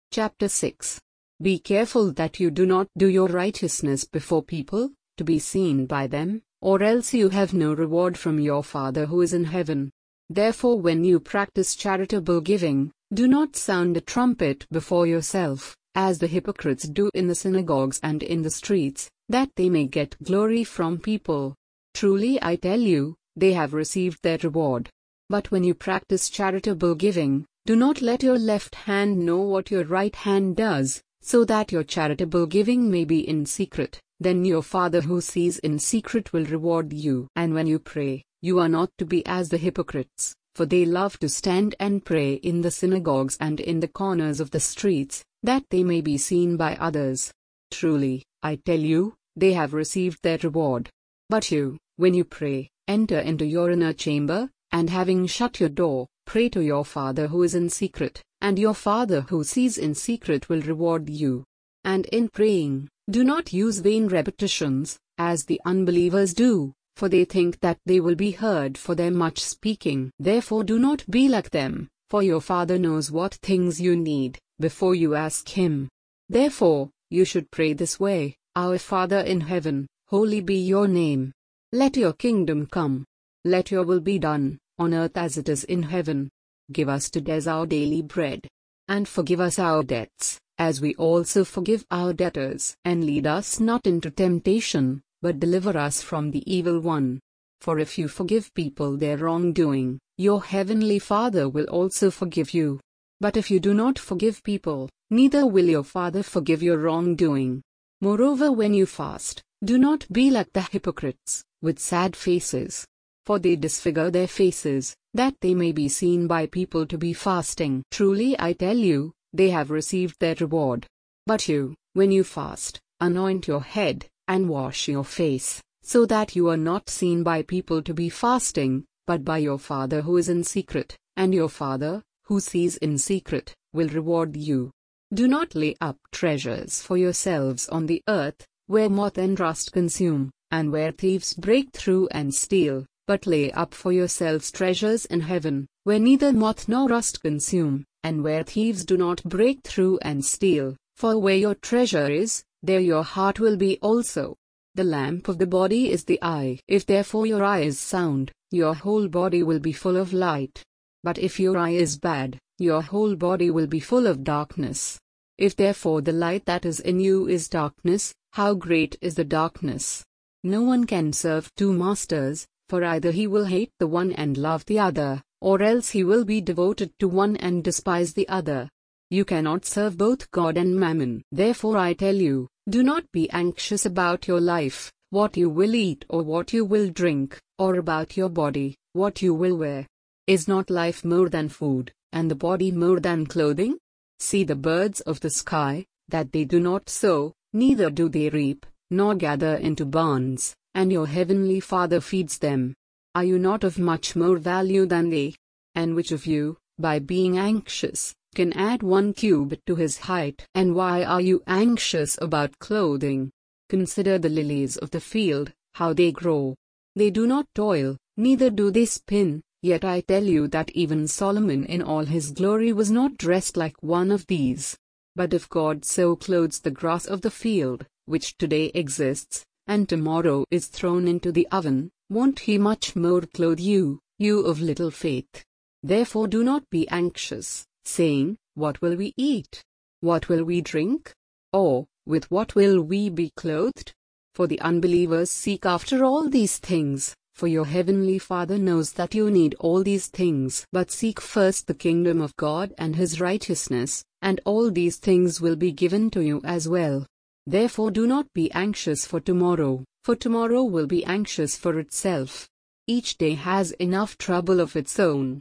Chapter 6. Be careful that you do not do your righteousness before people, to be seen by them, or else you have no reward from your Father who is in heaven. Therefore, when you practice charitable giving, do not sound a trumpet before yourself, as the hypocrites do in the synagogues and in the streets, that they may get glory from people. Truly I tell you, they have received their reward. But when you practice charitable giving, do not let your left hand know what your right hand does, so that your charitable giving may be in secret. Then your Father who sees in secret will reward you. And when you pray, you are not to be as the hypocrites, for they love to stand and pray in the synagogues and in the corners of the streets, that they may be seen by others. Truly, I tell you, they have received their reward. But you, when you pray, enter into your inner chamber, and having shut your door, pray to your Father who is in secret, and your Father who sees in secret will reward you. And in praying, do not use vain repetitions, as the unbelievers do, for they think that they will be heard for their much speaking. Therefore do not be like them, for your Father knows what things you need, before you ask Him. Therefore, you should pray this way: Our Father in heaven, holy be your name. Let your kingdom come. Let your will be done, on earth as it is in heaven. Give us today our daily bread. And forgive us our debts, as we also forgive our debtors. And lead us not into temptation, but deliver us from the evil one. For if you forgive people their wrongdoing, your heavenly Father will also forgive you. But if you do not forgive people, neither will your Father forgive your wrongdoing. Moreover, when you fast, do not be like the hypocrites, with sad faces. For they disfigure their faces, that they may be seen by people to be fasting. Truly I tell you, they have received their reward. But you, when you fast, anoint your head, and wash your face, so that you are not seen by people to be fasting, but by your Father who is in secret, and your Father, who sees in secret, will reward you. Do not lay up treasures for yourselves on the earth, where moth and rust consume, and where thieves break through and steal. But lay up for yourselves treasures in heaven, where neither moth nor rust consume, and where thieves do not break through and steal. For where your treasure is, there your heart will be also. The lamp of the body is the eye. If therefore your eye is sound, your whole body will be full of light. But if your eye is bad, your whole body will be full of darkness. If therefore the light that is in you is darkness, how great is the darkness! No one can serve two masters, for either he will hate the one and love the other, or else he will be devoted to one and despise the other. You cannot serve both God and mammon. Therefore I tell you, do not be anxious about your life, what you will eat or what you will drink, or about your body, what you will wear. Is not life more than food, and the body more than clothing? See the birds of the sky, that they do not sow, neither do they reap, nor gather into barns, and your heavenly Father feeds them. Are you not of much more value than they? And which of you, by being anxious, can add 1 cubit to his height? And why are you anxious about clothing? Consider the lilies of the field, how they grow. They do not toil, neither do they spin, yet I tell you that even Solomon in all his glory was not dressed like one of these. But if God so clothes the grass of the field, which today exists, and tomorrow is thrown into the oven, won't He much more clothe you, you of little faith? Therefore do not be anxious, saying, What will we eat? What will we drink? Or, with what will we be clothed? For the unbelievers seek after all these things, for your heavenly Father knows that you need all these things. But seek first the kingdom of God and His righteousness, and all these things will be given to you as well. Therefore do not be anxious for tomorrow will be anxious for itself. Each day has enough trouble of its own.